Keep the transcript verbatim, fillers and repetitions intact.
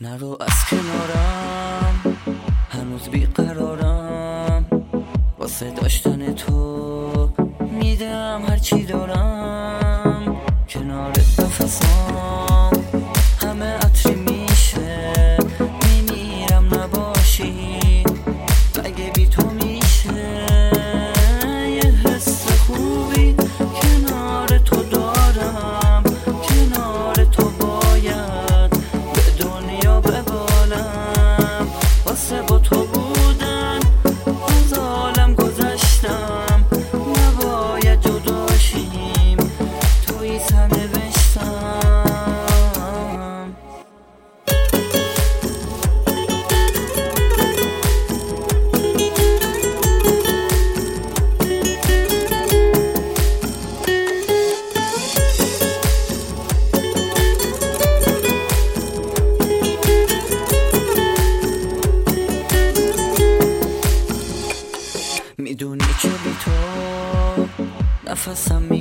نرو از کنارم، هنوز بیقرارم، واسه داشتن تو میدم هرچی دارم. کنارت نفسام همه عطری میشه، میمیرم نباشی، اگه بی تو میشه یه حس خوبی کنار تو دارم. کنار تو باید به دنیا ببالم، واسه با تو بودن از عالم گذشتم، نباید جداشیم توی سرنوشتم. میدونی که بی تو نفسم